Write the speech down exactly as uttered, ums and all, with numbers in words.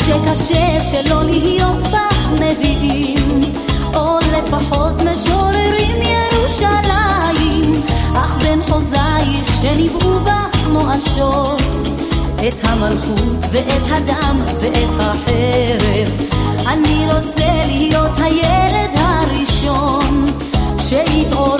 שקשה שלא להיות בך מביאים, או לפחות משוררים ירושלים, אך בין חוזייך שניבאו בך מואשות, את המלכות ואת הדם ואת החרב. אני רוצה להיות הילד הראשון שיתעורר